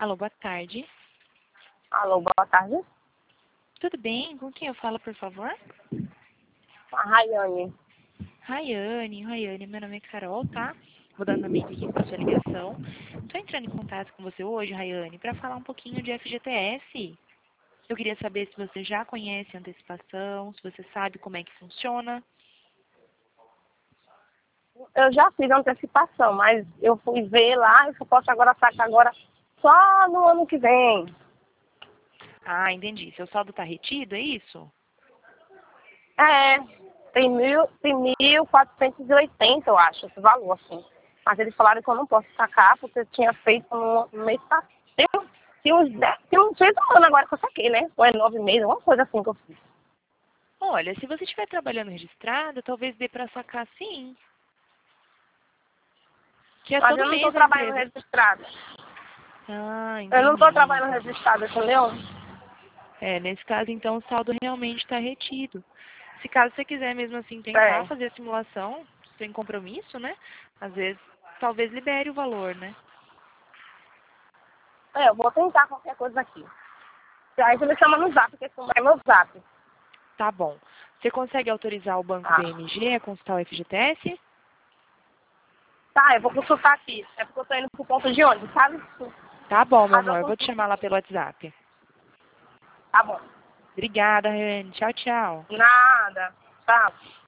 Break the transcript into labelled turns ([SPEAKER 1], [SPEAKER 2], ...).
[SPEAKER 1] Alô, boa tarde.
[SPEAKER 2] Alô, boa tarde.
[SPEAKER 1] Tudo bem? Com quem eu falo, por favor?
[SPEAKER 2] A Rayane.
[SPEAKER 1] Rayane, meu nome é Carol, tá? Vou dar andamento aqui com a sua ligação. Estou entrando em contato com você hoje, Rayane, para falar um pouquinho de FGTS. Eu queria saber se você já conhece a antecipação, se você sabe como é que funciona.
[SPEAKER 2] Eu já fiz a antecipação, mas eu fui ver lá e só posso agora sacar agora só no ano que vem.
[SPEAKER 1] Ah, entendi. Seu saldo está retido, é isso?
[SPEAKER 2] É, tem 1.480, eu acho, esse valor, assim. Mas eles falaram que eu não posso sacar, porque eu tinha feito no mês passado. Tem uns 6 anos agora que eu saquei, né? Ou é 9 meses, uma coisa assim que eu fiz.
[SPEAKER 1] Olha, se você estiver trabalhando registrado, talvez dê para sacar sim. Que é
[SPEAKER 2] Mas eu
[SPEAKER 1] todo
[SPEAKER 2] não estou
[SPEAKER 1] mês a
[SPEAKER 2] trabalhando
[SPEAKER 1] empresa.
[SPEAKER 2] registrada.
[SPEAKER 1] Ah,
[SPEAKER 2] Eu não estou
[SPEAKER 1] entendi.
[SPEAKER 2] trabalhando registrada, entendeu?
[SPEAKER 1] Nesse caso, então, o saldo realmente está retido. Se caso você quiser mesmo assim tentar
[SPEAKER 2] É.
[SPEAKER 1] fazer a simulação, sem compromisso, né? Às vezes, talvez libere o valor, né?
[SPEAKER 2] Eu vou tentar qualquer coisa aqui. Aí você me chama no zap, porque esse número é meu zap.
[SPEAKER 1] Tá bom. Você consegue autorizar o Banco
[SPEAKER 2] Tá.
[SPEAKER 1] BMG a consultar o FGTS?
[SPEAKER 2] Tá, eu vou consultar aqui. É porque eu tô indo pro ponto de ônibus, sabe?
[SPEAKER 1] Tá bom, meu
[SPEAKER 2] Mas eu
[SPEAKER 1] amor. Eu vou te
[SPEAKER 2] consulto.
[SPEAKER 1] chamar lá pelo WhatsApp.
[SPEAKER 2] Tá bom.
[SPEAKER 1] Obrigada, Rani. Tchau, tchau.
[SPEAKER 2] Nada. Tá.